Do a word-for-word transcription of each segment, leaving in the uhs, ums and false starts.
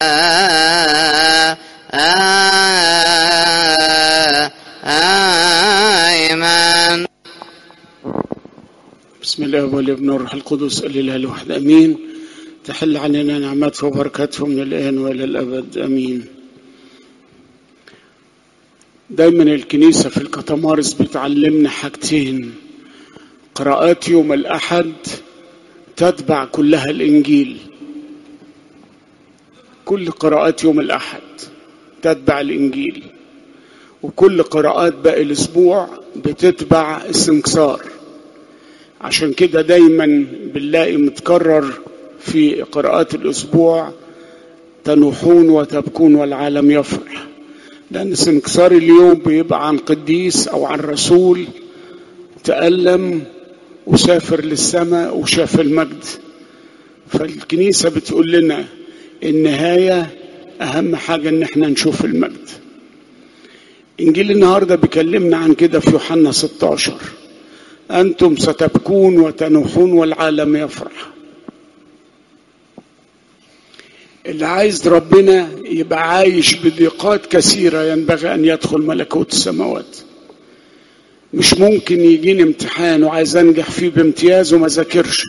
آمين. بسم الله والابن والروح القدس الاله الواحد امين. تحل علينا نعمته وبركاته من الان والى الابد امين. دايما الكنيسه في الكتمارس بتعلمنا حاجتين: قراءات يوم الاحد تتبع كلها الانجيل. كل قراءات يوم الاحد تتبع الانجيل، وكل قراءات باقي الاسبوع بتتبع السنكسار. عشان كده دايما بنلاقي متكرر في قراءات الاسبوع تنوحون وتبكون والعالم يفرح، لان سنكسار اليوم بيبقى عن قديس او عن رسول تألم وسافر للسماء وشاف المجد. فالكنيسة بتقول لنا النهاية اهم حاجة ان احنا نشوف المجد. انجيل النهاردة بيكلمنا عن كده في يوحنا ستة عشر: أنتم ستبكون وتنوحون والعالم يفرح. اللي عايز ربنا يبقى عايش بضيقات كثيرة ينبغي أن يدخل ملكوت السماوات. مش ممكن يجيني امتحان وعايز أنجح فيه بامتياز وما ذاكرش.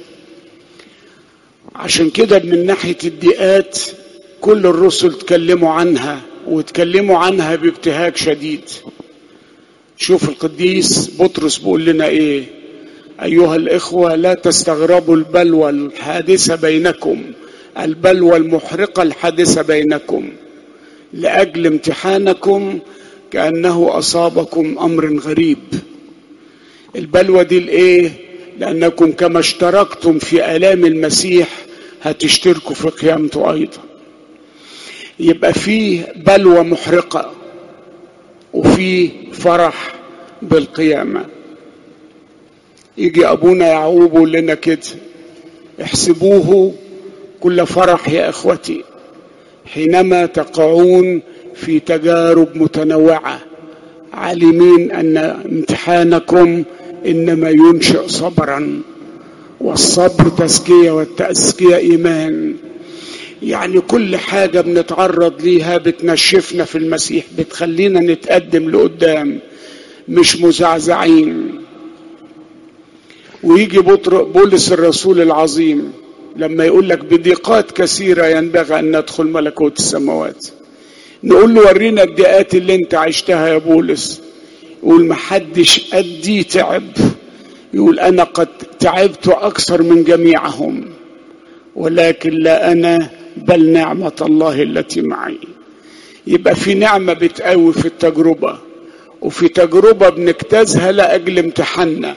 عشان كده من ناحية الضيقات كل الرسل تكلموا عنها وتكلموا عنها بابتهاج شديد. شوف القديس بطرس بيقول لنا ايه: ايها الاخوة لا تستغربوا البلوى الحادثة بينكم، البلوى المحرقة الحادثة بينكم، لاجل امتحانكم كأنه اصابكم امر غريب. البلوى دي الايه؟ لانكم كما اشتركتم في الام المسيح هتشتركوا في قيامته ايضا. يبقى فيه بلوى محرقة وفي فرح بالقيامة. يجي أبونا يعقوب يقول لنا كده: احسبوه كل فرح يا إخوتي حينما تقعون في تجارب متنوعة، عالمين أن امتحانكم إنما ينشئ صبرا، والصبر تزكية، والتزكية إيمان. يعني كل حاجة بنتعرض ليها بتنشفنا في المسيح، بتخلينا نتقدم لقدام، مش مزعزعين. ويجي بولس الرسول العظيم لما يقول لك بضيقات كثيرة ينبغي أن ندخل ملكوت السماوات، نقول له ورينا الضيقات اللي انت عشتها يا بولس. يقول محدش قدي تعب. يقول أنا قد تعبت أكثر من جميعهم، ولكن لا أنا بل نعمة الله التي معي. يبقى في نعمة بتقوي في التجربة، وفي تجربة بنجتازها لأجل امتحاننا.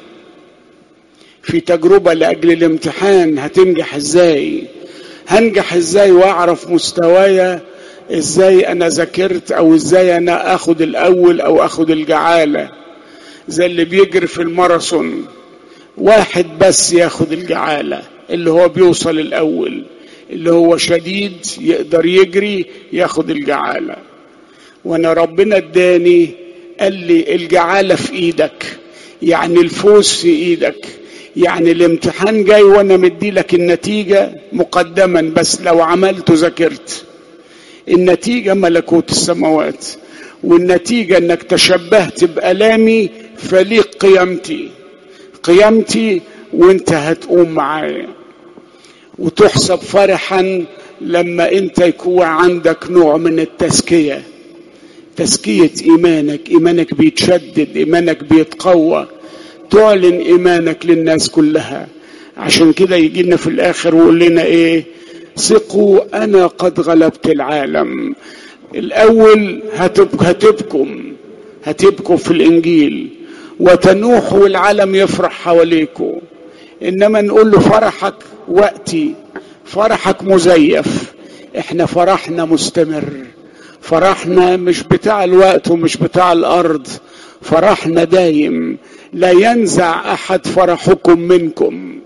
في تجربة لأجل الامتحان هتنجح ازاي؟ هنجح ازاي واعرف مستوايا ازاي انا ذاكرت، او ازاي انا اخد الاول او اخد الجعالة. زي اللي بيجري في الماراثون، واحد بس ياخد الجعالة اللي هو بيوصل الاول، اللي هو شديد يقدر يجري ياخد الجعالة. وانا ربنا اداني قال لي الجعالة في ايدك، يعني الفوز في ايدك، يعني الامتحان جاي وانا مدي لك النتيجة مقدما، بس لو عملت ذاكرت. النتيجة ملكوت السماوات، والنتيجة انك تشبهت بألامي فليق قيامتي قيامتي وانت هتقوم معايا. وتحسب فرحا لما انت يكون عندك نوع من التزكية، تزكية ايمانك، ايمانك بيتشدد، ايمانك بيتقوى، تعلن ايمانك للناس كلها. عشان كده يجي لنا في الاخر ويقول لنا ايه؟ ثقوا انا قد غلبت العالم. الاول هتبك هتبكم هتبكوا في الانجيل وتنوحوا والعالم يفرح حواليكم. انما نقول له فرحك وقتي، فرحك مزيف. احنا فرحنا مستمر، فرحنا مش بتاع الوقت ومش بتاع الارض، فرحنا دايم. لا ينزع احد فرحكم منكم.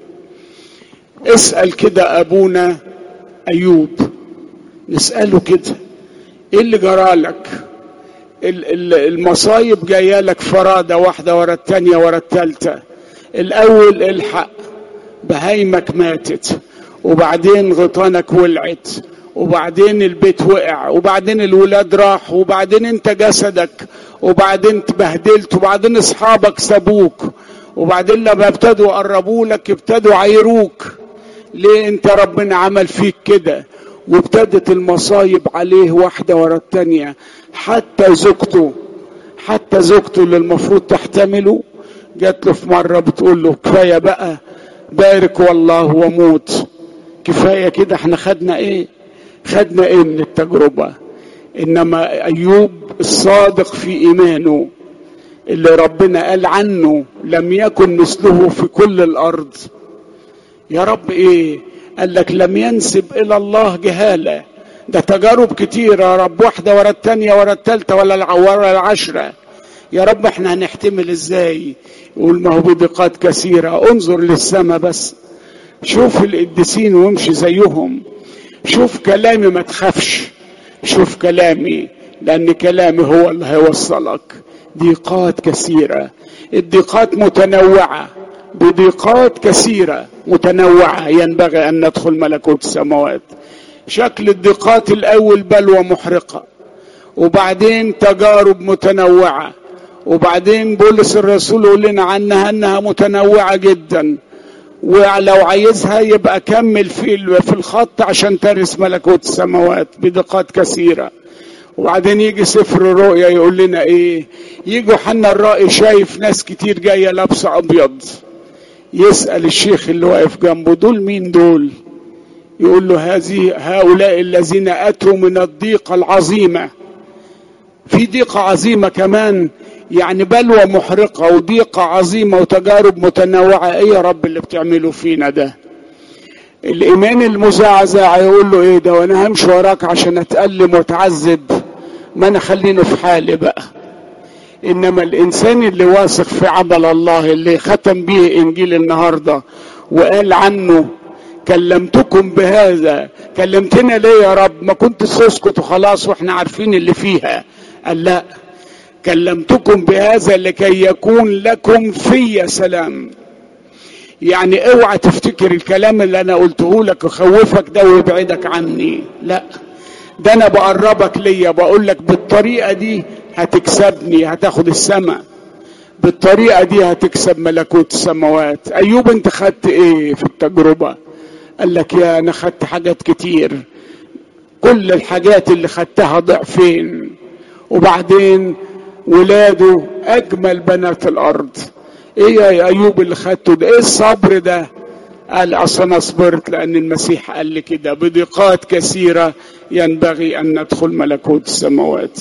اسأل كده ابونا ايوب، نسأله كده ايه اللي جرالك؟ المصايب جايه لك فرادة واحدة ورا التانية ورا التالتة. الاول الحق، بهايمك ماتت، وبعدين غطانك ولعت، وبعدين البيت وقع، وبعدين الولاد راحوا، وبعدين انت جسدك، وبعدين تبهدلت، وبعدين اصحابك سابوك، وبعدين لما ابتدوا يقربوا لك ابتدوا عايروك. ليه انت ربنا عمل فيك كده؟ وابتدت المصايب عليه واحدة ورا التانية. حتى زوجته حتى زوجته اللي المفروض تحتمله جات له في مرة بتقول له كفاية بقى، بارك والله وموت، كفاية كده، احنا خدنا ايه خدنا ايه من التجربة؟ انما ايوب الصادق في ايمانه اللي ربنا قال عنه لم يكن مثله في كل الارض. يا رب ايه؟ قال لك لم ينسب الى الله جهالة. ده تجارب كتيرة يا رب، واحدة ورا التانية ورا التالتة ولا ورا العشرة. يا رب احنا هنحتمل ازاي؟ يقول ما هو بضيقات كثيرة. انظر للسماء بس، شوف القديسين وامشي زيهم. شوف كلامي، ما تخافش، شوف كلامي، لان كلامي هو اللي هيوصلك. ضيقات كثيرة، الضيقات متنوعة، بضيقات كثيرة متنوعة ينبغي ان ندخل ملكوت السماوات. شكل الضيقات الاول بلوى محرقة، وبعدين تجارب متنوعة، وبعدين بولس الرسول يقول لنا عنها انها متنوعة جدا، ولو عايزها يبقى كمل في في الخط عشان ترث ملكوت السماوات بضيقات كثيرة. وبعدين يجي سفر الرؤيا يقول لنا ايه؟ يجي يوحنا الرائي شايف ناس كتير جاية لابسة ابيض، يسأل الشيخ اللي واقف جنبه دول مين دول؟ يقول له هذه هؤلاء الذين اتوا من الضيقة العظيمة. في ضيقة عظيمة كمان، يعني بلوى محرقة وضيقة عظيمة وتجارب متنوعة. ايه يا رب اللي بتعمله فينا ده؟ الايمان المزعزع يقول له ايه ده؟ وانا همشي وراك عشان اتألم واتعذب؟ ما انا خليني في حالي بقى. انما الانسان اللي واثق في عمل الله اللي ختم به انجيل النهاردة وقال عنه كلمتكم بهذا، كلمتنا ليه يا رب؟ ما كنت تسكت وخلاص واحنا عارفين اللي فيها. قال لا، كلمتكم بهذا لكي يكون لكم في سلام. يعني اوعى تفتكر الكلام اللي انا قلته لك وخوفك ده ويبعدك عني، لا، ده انا بقربك ليا، بقول لك بالطريقة دي هتكسبني، هتاخد السماء، بالطريقة دي هتكسب ملكوت السماوات. ايوب انت خدت ايه في التجربة؟ قال لك يا انا خدت حاجات كتير، كل الحاجات اللي خدتها ضعفين، وبعدين ولاده اجمل بنات الارض. ايه يا ايوب اللي خدته ده؟ ايه الصبر ده؟ قال اصل انا صبرت لان المسيح قال لي كده، بضيقات كثيرة ينبغي ان ندخل ملكوت السماوات.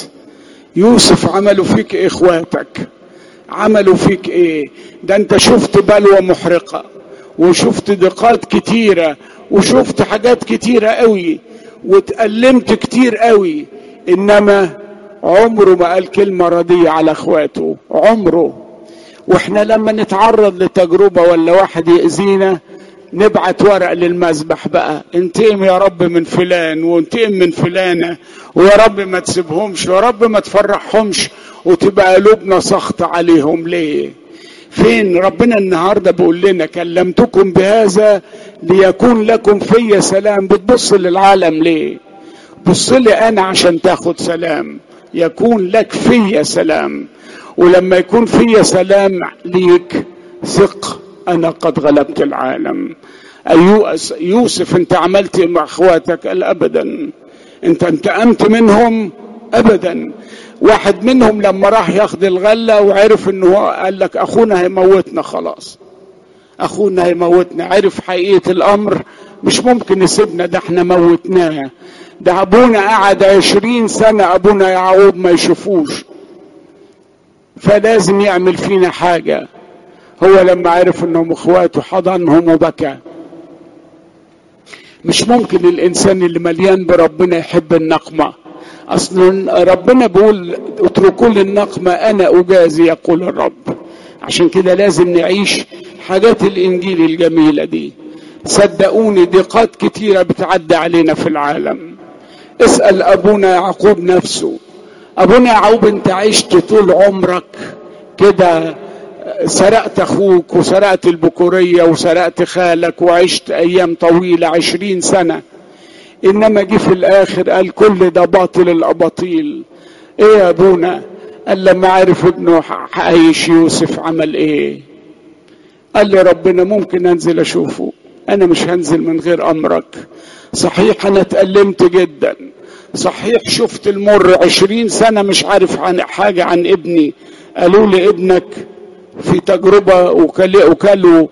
يوسف عملوا فيك إيه اخواتك؟ عملوا فيك ايه؟ ده انت شفت بلوى محرقة، وشفت ضيقات كتيرة، وشفت حاجات كتيرة قوي، واتألمت كتير قوي، انما عمره ما قال كلمة رديئة على اخواته، عمره. واحنا لما نتعرض لتجربة ولا واحد يأذينا نبعت ورق للمذبح بقى، انتقم يا رب من فلان وانتقم من فلانة، ويا رب ما تسيبهمش، ويا رب ما تفرحهمش، وتبقى قلوبنا سخط عليهم. ليه؟ فين ربنا النهاردة بيقول لنا كلمتكم بهذا ليكون لكم في سلام؟ بتبص للعالم ليه؟ بص لي انا عشان تاخد سلام. يكون لك في سلام، ولما يكون في سلام ليك ثق انا قد غلبت العالم. يوسف انت عملت مع اخواتك؟ قال ابدا. انت انتقمت منهم؟ ابدا. واحد منهم لما راح ياخد الغلة وعرف انه قال لك اخونا هيموتنا، خلاص اخونا هيموتنا، عرف حقيقة الامر، مش ممكن يسيبنا، ده احنا موتناه، ده ابونا قعد عشرين سنة ابونا يعقوب ما يشوفوش، فلازم يعمل فينا حاجة. هو لما عرف انهم اخواته حضنهم وبكى. مش ممكن الانسان اللي مليان بربنا يحب النقمة. اصلا ربنا بيقول اتركوا لي النقمة انا اجازي يقول الرب. عشان كده لازم نعيش حاجات الانجيل الجميلة دي. صدقوني ضيقات كتيرة بتعدي علينا في العالم. اسأل ابونا يعقوب نفسه. ابونا يعقوب انت عشت طول عمرك كده، سرقت اخوك وسرقت البكورية وسرقت خالك وعشت ايام طويلة عشرين سنة. انما جه في الاخر قال كل ده باطل الاباطيل. ايه يا ابونا؟ قال لما عرف ابنه عايش يوسف عمل ايه؟ قال لي ربنا ممكن انزل اشوفه؟ انا مش هنزل من غير امرك. صحيح انا اتألمت جدا، صحيح شفت المر عشرين سنة مش عارف عن حاجة عن ابني. قالوا لي ابنك في تجربة وكلوا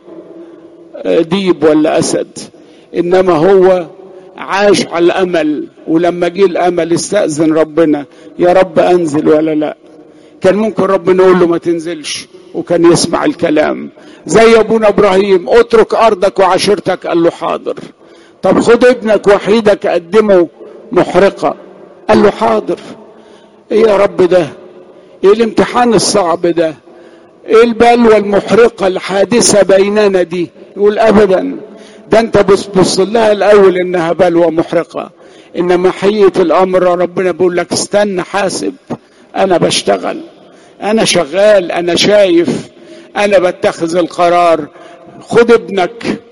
ديب ولا اسد، انما هو عاش على الامل. ولما جه الامل استأذن ربنا، يا رب انزل ولا لا؟ كان ممكن ربنا يقول له ما تنزلش وكان يسمع الكلام. زي ابونا ابراهيم، اترك ارضك وعشيرتك، قال له حاضر. طب خد ابنك وحيدك قدمه محرقة، قال له حاضر. ايه يا رب ده؟ ايه الامتحان الصعب ده؟ ايه البلوى المحرقة الحادثة بيننا دي؟ يقول ابدا، ده انت بص لها الاول انها بلوى محرقة، انما حقيقة الامر ربنا بيقول لك استنى حاسب، انا بشتغل، انا شغال، انا شايف، انا بتخذ القرار. خد ابنك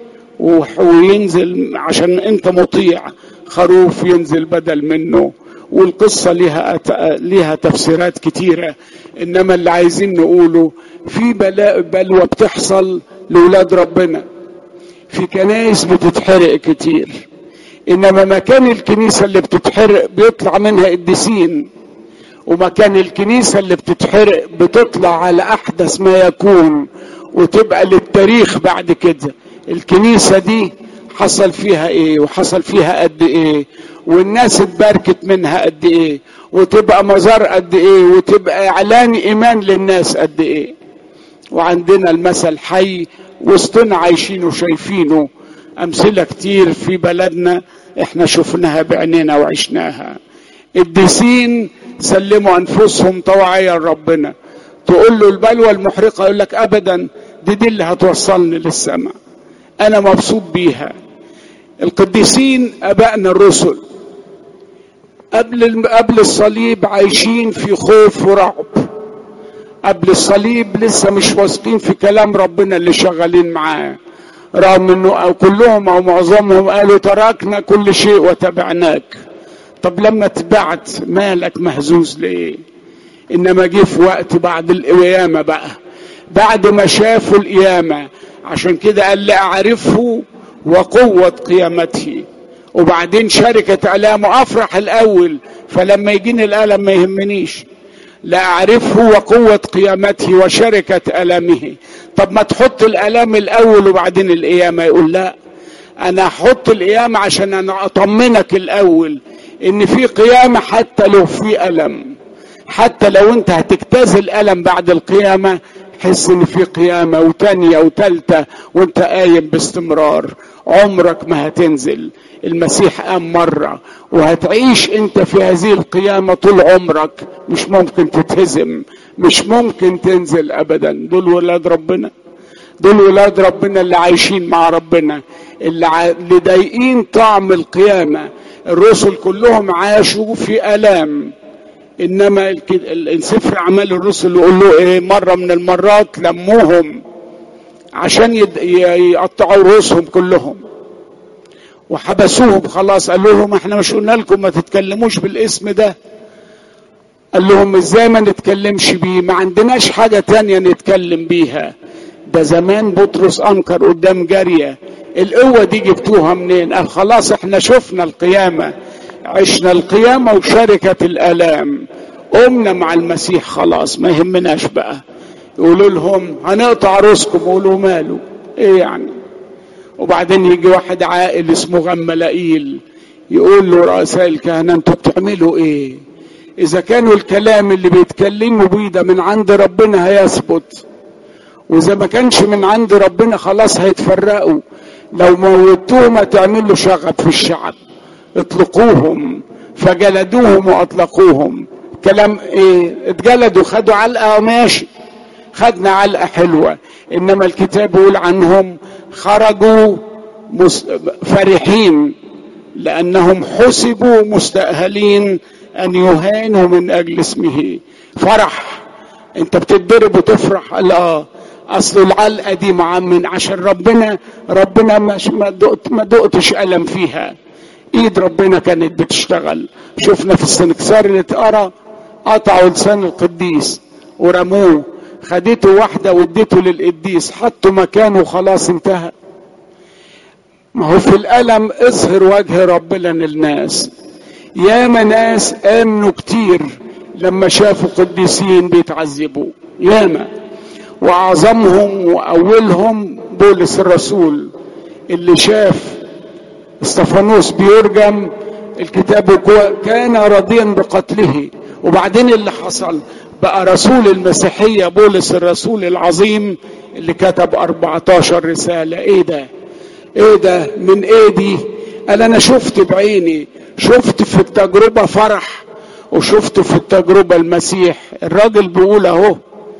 وينزل عشان انت مطيع، خروف ينزل بدل منه. والقصة لها لها تفسيرات كتيرة، انما اللي عايزين نقوله في بلاء بلوى بتحصل لولاد ربنا. في كنائس بتتحرق كتير، انما مكان الكنيسة اللي بتتحرق بيطلع منها قديسين، ومكان الكنيسة اللي بتتحرق بتطلع على احدث ما يكون وتبقى للتاريخ بعد كده. الكنيسة دي حصل فيها ايه وحصل فيها قد ايه، والناس اتباركت منها قد ايه، وتبقى مزار قد ايه، وتبقى اعلان ايمان للناس قد ايه. وعندنا المثل حي وسطنا عايشين وشايفينه، امثلة كتير في بلدنا احنا شفناها بعيننا وعشناها. القديسين سلموا انفسهم طوعية لربنا. تقول له البلوى المحرقة يقول لك ابدا، دي دي اللي هتوصلني للسماء، انا مبسوط بيها. القديسين ابائنا الرسل قبل قبل الصليب عايشين في خوف ورعب. قبل الصليب لسه مش واثقين في كلام ربنا اللي شغالين معاه، رغم انه أو كلهم او معظمهم قالوا تركنا كل شيء وتبعناك. طب لما تبعت مالك مهزوز ليه؟ انما جه في وقت بعد القيامة بقى، بعد ما شافوا القيامة، عشان كده قال لأعرفه وقوة قيامته. وبعدين شركة ألامه أفرح الأول، فلما يجيني الألم ما يهمنيش. لأعرفه وقوة قيامته وشركة ألامه. طب ما تحط الألام الأول وبعدين القيامة؟ يقول لا، أنا أحط القيامة عشان أنا أطمنك الأول إن في قيامة، حتى لو في ألم، حتى لو أنت هتجتاز الألم بعد القيامة، حس ان في قيامة وتانية وتالتة وانت قايم باستمرار. عمرك ما هتنزل، المسيح قام مرة وهتعيش انت في هذه القيامة طول عمرك، مش ممكن تتهزم، مش ممكن تنزل ابدا. دول ولاد ربنا، دول ولاد ربنا اللي عايشين مع ربنا، اللي, ع... اللي ضايقين طعم القيامة. الرسل كلهم عاشوا في آلام، انما السفر اعمال الرسل يقول له ايه؟ مرة من المرات لموهم عشان يقطعوا رؤوسهم كلهم وحبسوهم خلاص. قال لهم احنا مش قلنا لكم ما تتكلموش بالاسم ده؟ قال لهم ازاي ما نتكلمش بيه؟ ما عندناش حاجة تانية نتكلم بيها. ده زمان بطرس انكر قدام جارية، القوة دي جبتوها منين؟ قال خلاص احنا شفنا القيامة، عشنا القيامة وشركة الآلام، قمنا مع المسيح خلاص، ما يهمناش بقى. يقولوا لهم هنقطع رؤوسكم، يقولوا ماله ايه يعني؟ وبعدين يجي واحد عاقل اسمه غملائيل يقول له رؤساء الكهنة انتوا بتعملوا ايه؟ اذا كانوا الكلام اللي بيتكلموا بيه ده من عند ربنا هيثبت، واذا ما كانش من عند ربنا خلاص هيتفرقوا. لو موتوهم هتعملوا شغب في الشعب، اطلقوهم. فجلدوهم واطلقوهم. كلام ايه؟ اتجلدوا، خدوا علقة ماشي، خدنا علقة حلوة، انما الكتاب يقول عنهم خرجوا فرحين لانهم حسبوا مستأهلين ان يهانوا من اجل اسمه. فرح، انت بتتضرب وتفرح؟ لا، اصل العلقة دي معمن عشان ربنا، ربنا ما دقت ما دقتش ألم فيها، ايد ربنا كانت بتشتغل. شفنا في السنكسار اللي اتقرا قطعوا لسان القديس ورموه، خدته واحدة واديته للقديس، حطوا مكانه خلاص انتهى. ما هو في الألم اظهر وجه ربنا للناس. ياما ناس آمنوا كتير لما شافوا قديسين بيتعذبوا، ياما، وأعظمهم وأولهم بولس الرسول اللي شاف استفانوس بيرجم الكتاب كان راضيا بقتله، وبعدين اللي حصل بقى رسول المسيحية بولس الرسول العظيم اللي كتب أربعتاشر رسالة. ايه ده ايه ده من ايه دي؟ قال انا شفت بعيني، شفت في التجربة فرح وشفت في التجربة المسيح. الراجل بيقول اهو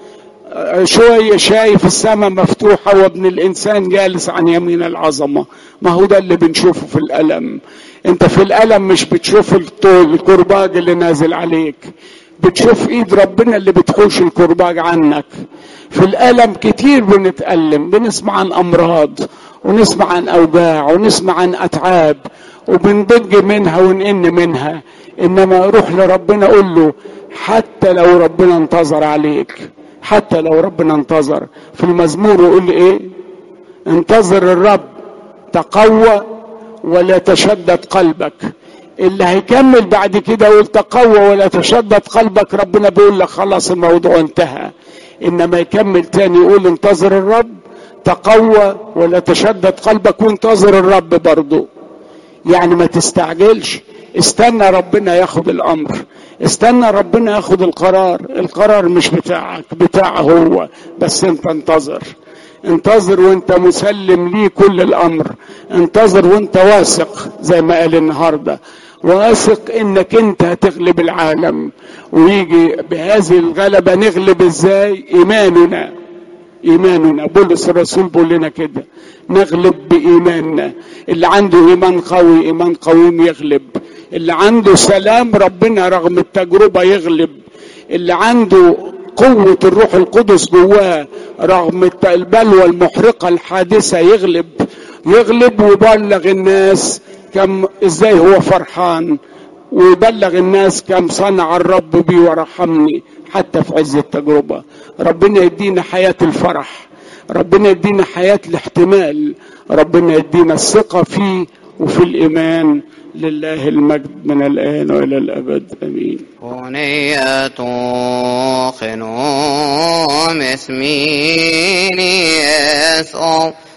شوية شايف السماء مفتوحة وابن الانسان جالس عن يمين العظمة. ما هو ده اللي بنشوفه في الألم. انت في الألم مش بتشوف الطول الكرباج اللي نازل عليك، بتشوف ايد ربنا اللي بتحوش الكرباج عنك. في الألم كتير بنتألم، بنسمع عن أمراض ونسمع عن أوجاع ونسمع عن أتعاب وبنضج منها ونئن منها، إنما روح لربنا قول له حتى لو ربنا انتظر عليك، حتى لو ربنا انتظر. في المزمور يقول لي ايه؟ انتظر الرب تقوى ولا تشدد قلبك. اللي هيكمل بعد كده يقول تقوى ولا تشدد قلبك، ربنا بيقول لك خلاص الموضوع انتهى. انما يكمل تاني يقول انتظر الرب تقوى ولا تشدد قلبك، وانتظر الرب برضو. يعني ما تستعجلش، استنى ربنا ياخد الامر، استنى ربنا ياخد القرار. القرار مش بتاعك، بتاعه هو، بس انت انتظر. انتظر وانت مسلم ليه كل الامر، انتظر وانت واثق زي ما قال النهارده، واثق انك انت هتغلب العالم. ويجي بهذه الغلبة نغلب ازاي؟ ايماننا، ايماننا. بولس الرسول بيقول لنا كده نغلب بايماننا. اللي عنده ايمان قوي، ايمان قويم يغلب. اللي عنده سلام ربنا رغم التجربة يغلب. اللي عنده قوة الروح القدس جواه رغم البلوى المحرقة الحادثة يغلب. يغلب ويبلغ الناس كم ازاي هو فرحان، ويبلغ الناس كم صنع الرب بي ورحمني حتى في عز التجربة. ربنا يدينا حياة الفرح، ربنا يدينا حياة الاحتمال، ربنا يدينا الثقة فيه وفي الإيمان. لله المجد من الآن وإلى الأبد آمين. أغنية خنوم اسمي يسوع